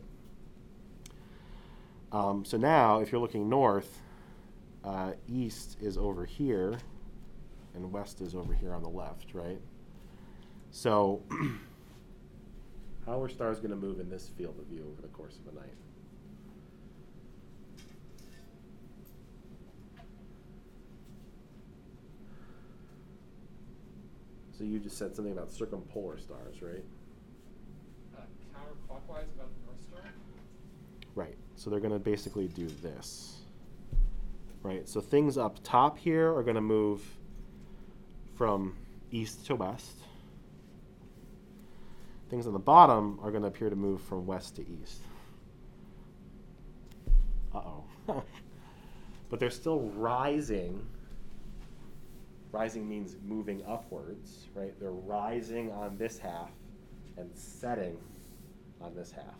So now, if you're looking north, east is over here, and west is over here on the left, right? So how are stars going to move in this field of view over the course of a night? So you just said something about circumpolar stars, right? Counterclockwise about the North Star? Right. So they're going to basically do this. Right. So things up top here are going to move from east to west. Things on the bottom are going to appear to move from west to east. Uh-oh. But they're still rising. Rising means moving upwards, right? They're rising on this half and setting on this half.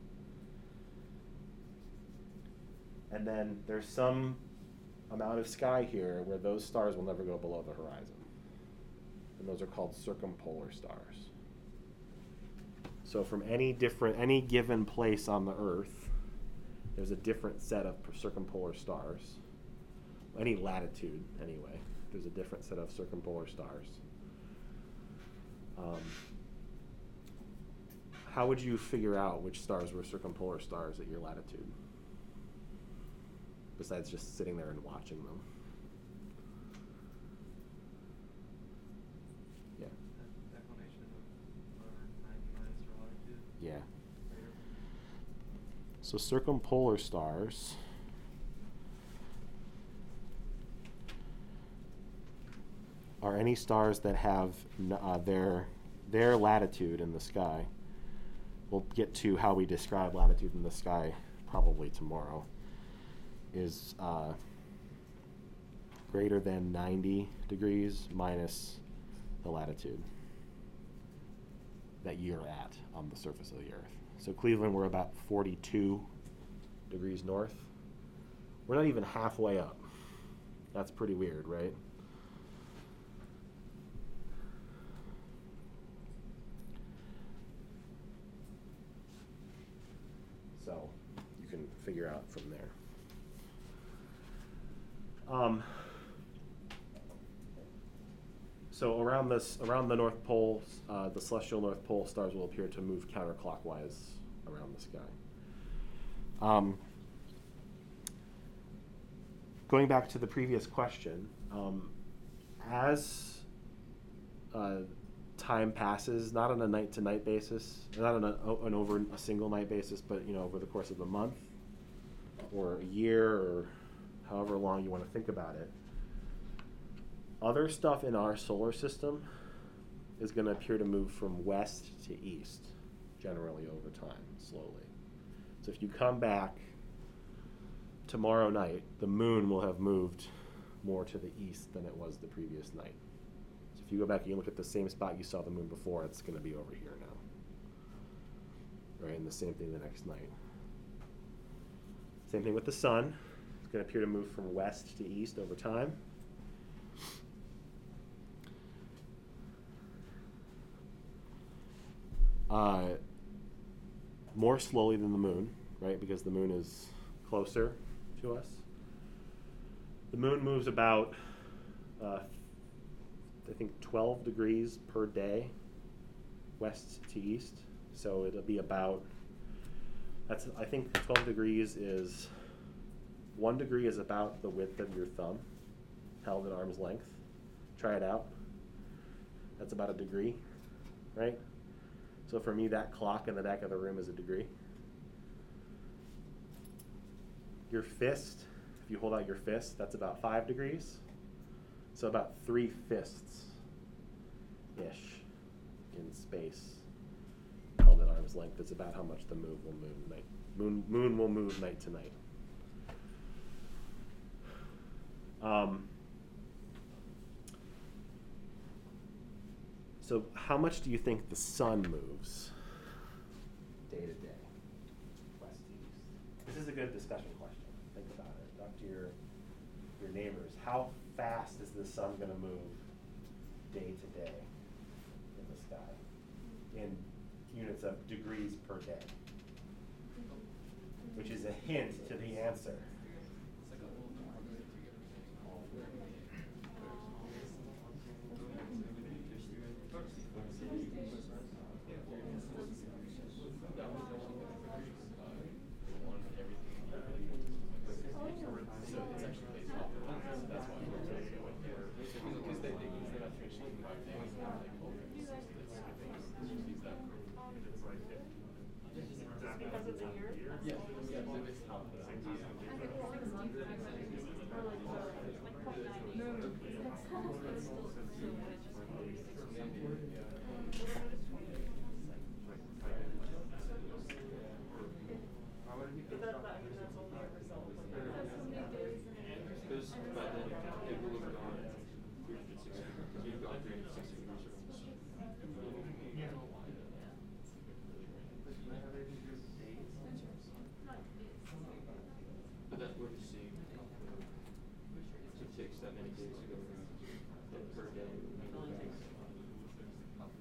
And then there's some amount of sky here where those stars will never go below the horizon. And those are called circumpolar stars. So from any given place on the Earth, there's a different set of circumpolar stars. Any latitude, anyway, there's a different set of circumpolar stars. How would you figure out which stars were circumpolar stars at your latitude? Besides just sitting there and watching them. Yeah. Declination of 90 minus your latitude. Yeah. So circumpolar stars are any stars that have their latitude in the sky. We'll get to how we describe latitude in the sky probably tomorrow. Is greater than 90 degrees minus the latitude that you're at on the surface of the Earth. So Cleveland, we're about 42 degrees north. We're not even halfway up. That's pretty weird, right? So you can figure out from there. So around the North Pole, the celestial North Pole stars will appear to move counterclockwise around the sky. Going back to the previous question, as time passes, not on a night-to-night basis, not on an over a single night basis, but over the course of a month or a year or however long you want to think about it, other stuff in our solar system is going to appear to move from west to east, generally over time, slowly. So if you come back tomorrow night, the moon will have moved more to the east than it was the previous night. So if you go back and you look at the same spot you saw the moon before, it's going to be over here now. Right, and the same thing the next night. Same thing with the sun. It's going to appear to move from west to east over time. More slowly than the moon, right? Because the moon is closer to us. The moon moves about, I think, 12 degrees per day, west to east. So it'll be about, I think 12 degrees is, 1 degree is about the width of your thumb, held at arm's length. Try it out. That's about a degree, right? So for me, that clock in the back of the room is a degree. Your fist, if you hold out your fist, that's about 5 degrees. So about 3 fists-ish in space, held at arm's length. Is about how much the moon will move moon will move night to night. So how much do you think the sun moves day to day, west to east? This is a good discussion question. Think about it. Talk to your neighbors. How fast is the sun going to move day to day in the sky in units of degrees per day? Which is a hint to the answer. Because of the year? Yeah. But that's only a result. Because by then, it will have gone 360, you've gone 360 degrees But that we're just seeing, it takes that many days to go around per day.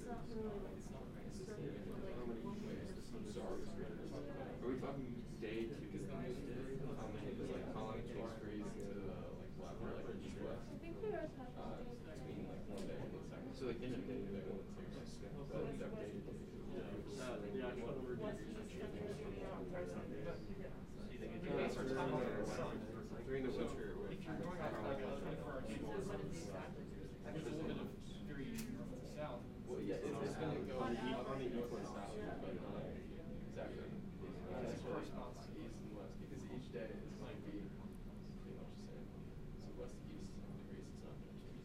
not really like It's not right. It's circular, just like How many one ways or the something. sun are we talking day to rise day? How many is like how long it takes for you to left or like east west. I think the Earth has Between like 1 day and the second. So like in a day, They want to take West day to day. the actual number of West is central New York or something. during the winter. If you're going off like a 24-hour shore, there's a little bit of variation north to south. Well, yeah, it's going to go on the north and south, but exactly. That's where it's east and west, because each day is going to be pretty much the same. So west to east degrees, it's not going to change.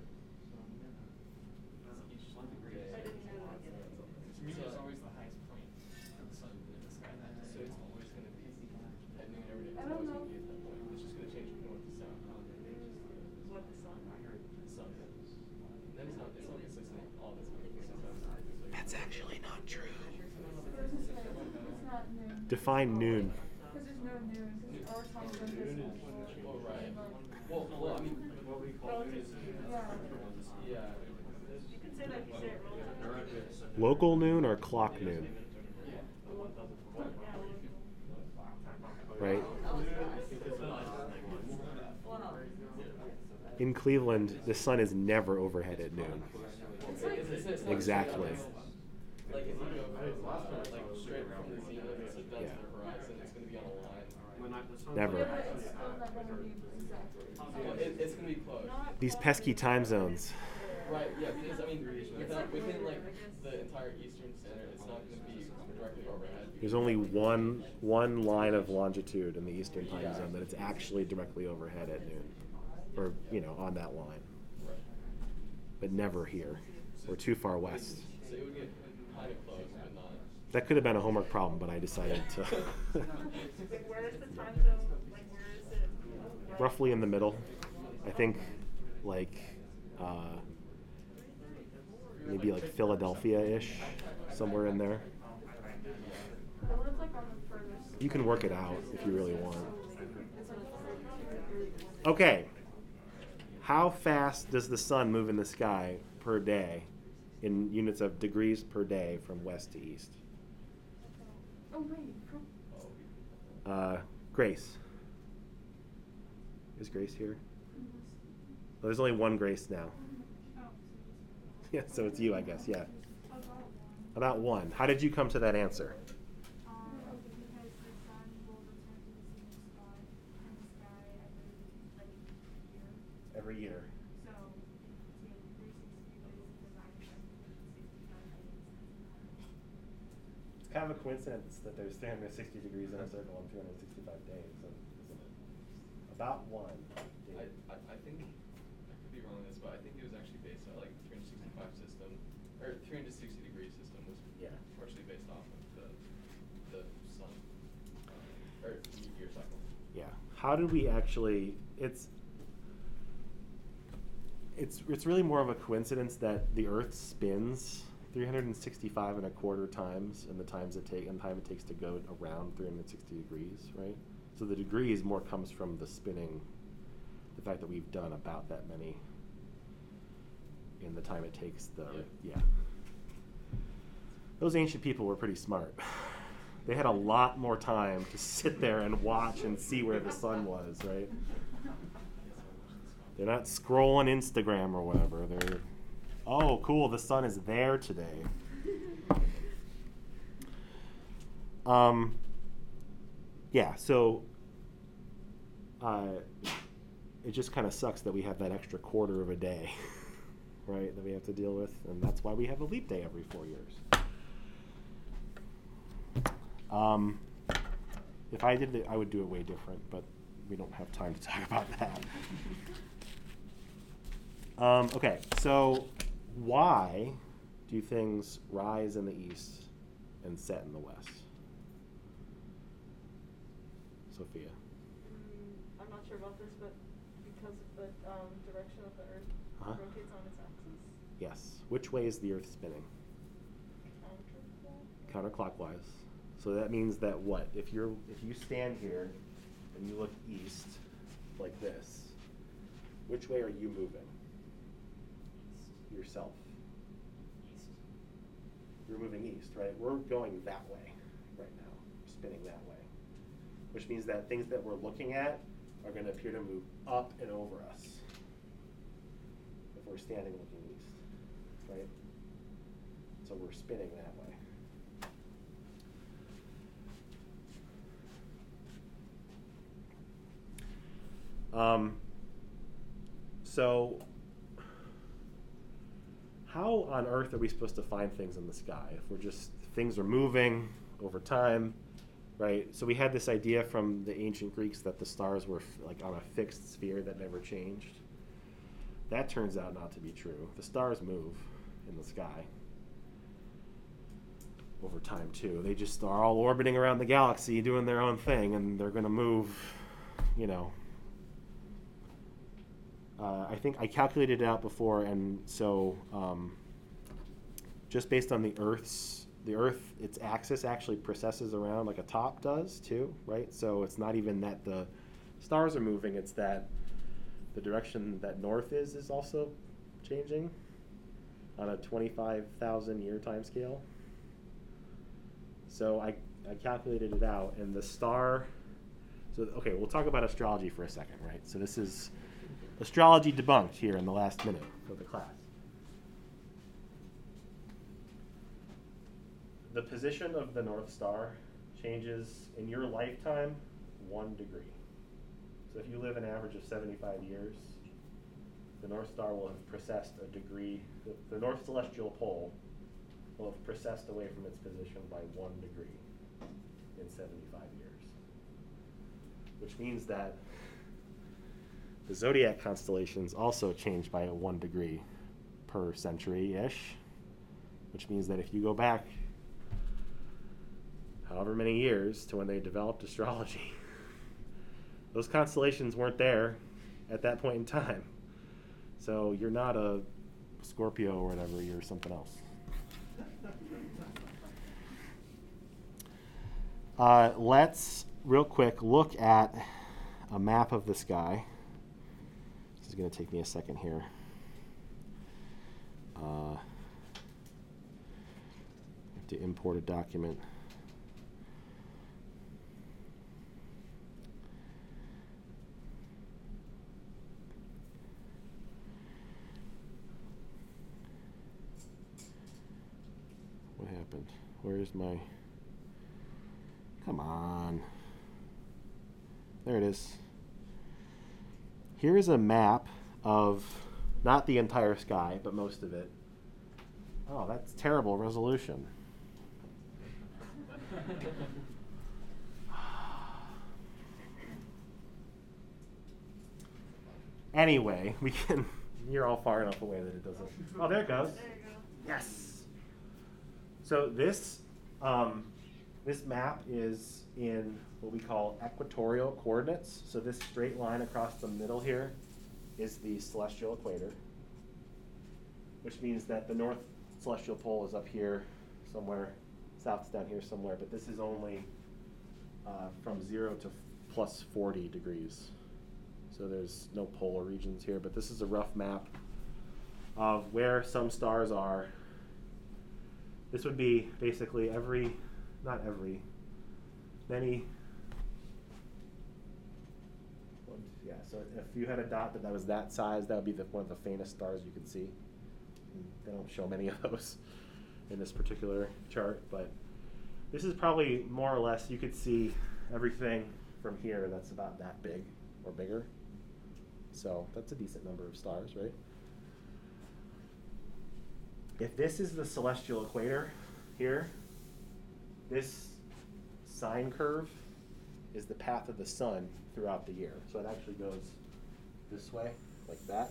Each day. I didn't know that. To me, it's always the highest point of the sun in the sky that So day. it's always going to be at noon every day. I It's don't always know. going to be at that point. It's just going to change from north to south. What the sun? The sun. Then it's not consistent all the time. That's actually not true. It's not noon. Define noon. Because there's no noon, because our time zone is central. Oh, right. And, like, Well, I mean, what we Relative to you. yeah. Yeah. You can say that if you say it relative. Local noon or clock noon, right? In Cleveland, the sun is never overhead at noon. It's Exactly. Like if you go like straight from the zenith to down Yeah. to the horizon, it's going to be on a line. Never. Yeah, but it's still not gonna be exactly. It's going to be close. These pesky time zones. Right, yeah, because I mean, within like the entire eastern standard, it's not going to be directly overhead. There's only one line of longitude in the eastern time zone that it's actually directly overhead at noon, or on that line, Right. but never here. We're too far west. So it would get kind of close, but not. That could have been a homework problem, but I decided to. Like, where is the time zone? Like, where is it? Right? Roughly in the middle. I think, like, maybe like Philadelphia-ish, somewhere in there. But what if like on the furthest? You can work it out if you really want. It's like 32 degrees. Okay. How fast does the sun move in the sky per day in units of degrees per day from west to east? Oh wait, from Grace. Is Grace here? Well, there's only one Grace now. Yeah, so it's you, I guess. Yeah. About one. How did you come to that answer? because the sun will return to the same spot in the sky every year. Every year. So take 360 days and divide by 65 days. It's kind of a coincidence that there's 360 degrees in a circle and 365 days, isn't it? About one. I think I could be wrong on this, but I think it was actually based on like 365 system or 360 degree system was partially based off of the sun or year cycle. Yeah. How did we actually? It's really more of a coincidence that the Earth spins 365 and a quarter times in the time it takes to go around 360 degrees, right? So the degrees more comes from the spinning, the fact that we've done about that many in the time it takes yeah. Those ancient people were pretty smart. They had a lot more time to sit there and watch and see where the sun was, right? They're not scrolling Instagram or whatever. They're, oh, cool, the sun is there today. Yeah, so it just kind of sucks that we have that extra quarter of a day, right, that we have to deal with, and that's why we have a leap day every 4 years. If I did it, I would do it way different, but we don't have time to talk about that. Okay, so why do things rise in the east and set in the west? Sophia. I'm not sure about this, but because of the direction of the Earth rotates on its axis. Yes. Which way is the Earth spinning? Counterclockwise. So that means that what? If you stand here and you look east like this, which way are you moving? Yourself. East. we're moving east, right? We're going that way right now, spinning that way, which means that things that we're looking at are going to appear to move up and over us if we're standing looking east, right? So we're spinning that way. So how on earth are we supposed to find things in the sky if we're just, things are moving over time, right? So we had this idea from the ancient Greeks that the stars were like on a fixed sphere that never changed. That turns out not to be true. The stars move in the sky over time too. They just are all orbiting around the galaxy doing their own thing, and they're going to move, you know. I think I calculated it out before, and so just based on the Earth, its axis actually precesses around like a top does too, right? So it's not even that the stars are moving, it's that the direction that north is also changing on a 25,000 year time scale. So I calculated it out, and the star, so okay, we'll talk about astrology for a second, right? So this is astrology debunked here in the last minute of the class. The position of the North Star changes in your lifetime 1 degree. So if you live an average of 75 years, the North Star will have precessed a degree. The North Celestial Pole will have precessed away from its position by 1 degree in 75 years. Which means that the zodiac constellations also change by 1 degree per century-ish, which means that if you go back however many years to when they developed astrology, those constellations weren't there at that point in time. So you're not a Scorpio or whatever, you're something else. Let's real quick look at a map of the sky. This is going to take me a second here. I have to import a document. What happened? Where's my... Come on. There it is. Here is a map of not the entire sky, but most of it. Oh, that's terrible resolution. Anyway, we can... You're all far enough away that it doesn't... Oh, there it goes. There you go. Yes. So this map is in what we call equatorial coordinates. So this straight line across the middle here is the celestial equator, which means that the north celestial pole is up here somewhere, south's down here somewhere, but this is only from 0 to plus 40 degrees. So there's no polar regions here, but this is a rough map of where some stars are. This would be basically many. Yeah, so if you had a dot that was that size, that would be one of the faintest stars you could see. And they don't show many of those in this particular chart, but this is probably more or less, you could see everything from here that's about that big or bigger. So that's a decent number of stars, right? If this is the celestial equator here, this sine curve is the path of the sun throughout the year. So it actually goes this way, like that.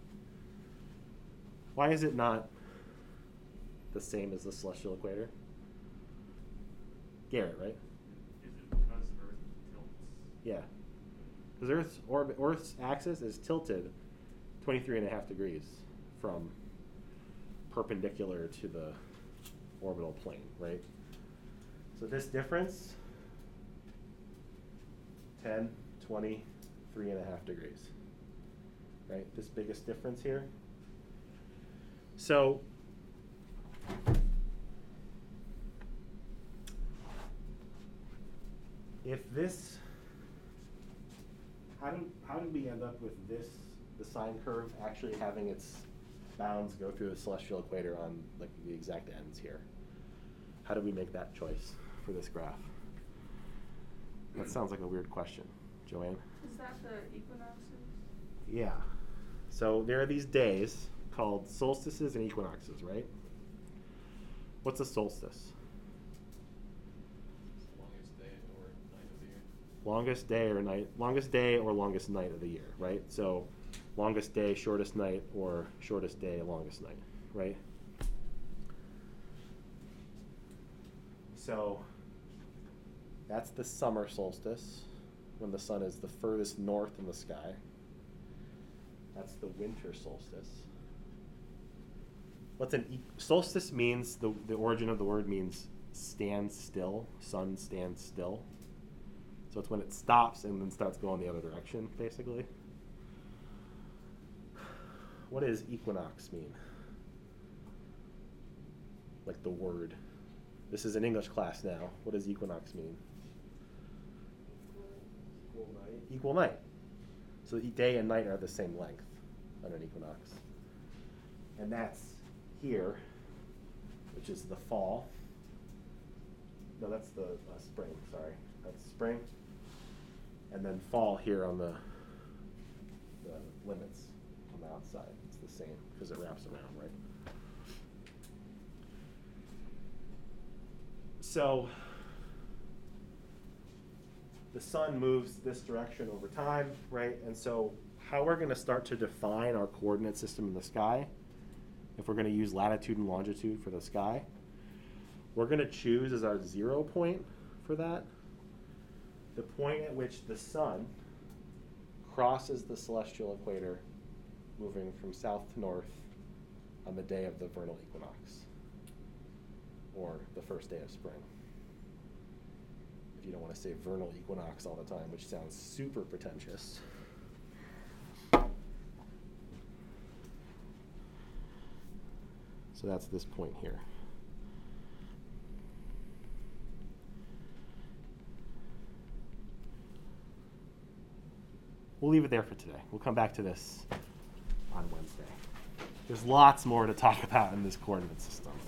Why is it not the same as the celestial equator? Garrett, right? Is it because Earth tilts? Yeah. Because Earth's axis is tilted 23.5 degrees from perpendicular to the orbital plane, right? So this difference, 10, 20, 3.5 degrees, right? This biggest difference here. So if this, how did we end up with this, the sine curve actually having its bounds go through the celestial equator on like the exact ends here? How did we make that choice for this graph? That sounds like a weird question. Joanne? Is that the equinoxes? Yeah. So there are these days called solstices and equinoxes, right? What's a solstice? It's the longest day or night of the year. Longest day or night, longest day or longest night of the year, right? So longest day, shortest night, or shortest day, longest night, right? So that's the summer solstice, when the sun is the furthest north in the sky. That's the winter solstice. What's solstice means, the origin of the word means stand still, sun stands still. So it's when it stops and then starts going the other direction, basically. What does equinox mean? Like the word. This is an English class now. What does equinox mean? Equal night. Equal night. So the day and night are the same length on an equinox. And that's here, which is the fall. No, that's the spring, sorry. That's spring. And then fall here on the limits on the outside. It's the same because it wraps around, right? So the sun moves this direction over time, right? And so how we're going to start to define our coordinate system in the sky, if we're going to use latitude and longitude for the sky, we're going to choose as our 0 point for that the point at which the sun crosses the celestial equator, moving from south to north on the day of the vernal equinox, or the first day of spring. If you don't want to say vernal equinox all the time, which sounds super pretentious. So that's this point here. We'll leave it there for today. We'll come back to this on Wednesday. There's lots more to talk about in this coordinate system.